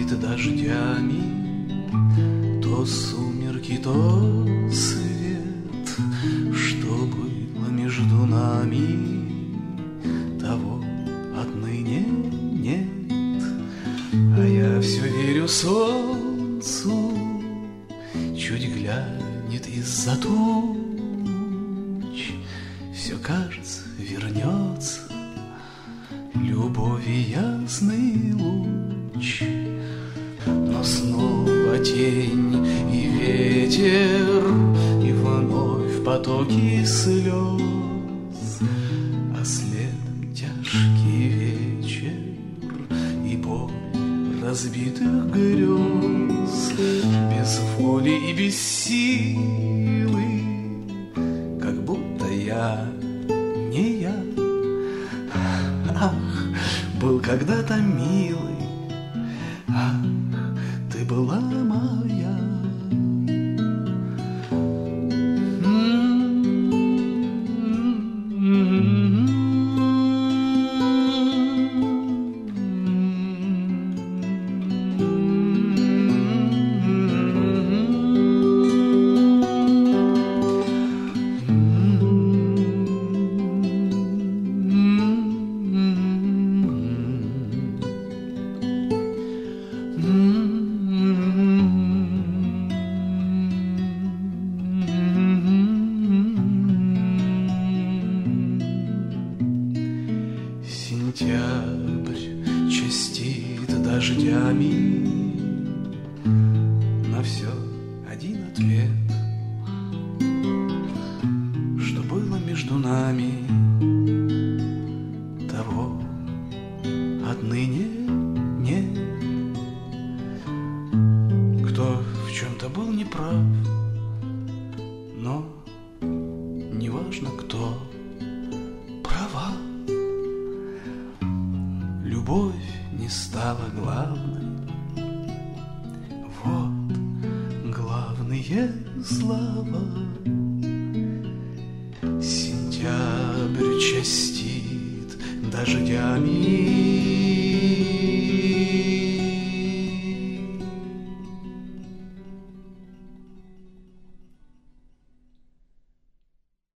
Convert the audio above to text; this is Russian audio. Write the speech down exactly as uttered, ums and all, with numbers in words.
дождями, то сумерки, то свет. Что было между нами, того отныне нет. А я все верю солнцу, чуть глянет из-за туч, все, кажется, вернется любови ясный луч. Но снова тень и ветер, и вновь потоки слез, а следом тяжкий вечер и боль разбитых грез. Без воли и без силы, как будто я не я. Ах, был когда-то милый, ах, ты была моя. Сентябрь частит дождями, на все один ответ. Что было между нами, того отныне нет. Кто в чем-то был неправ, но неважно кто. Права. Любовь не стала главной. Вот главные слова. Сентябрь частит дождями,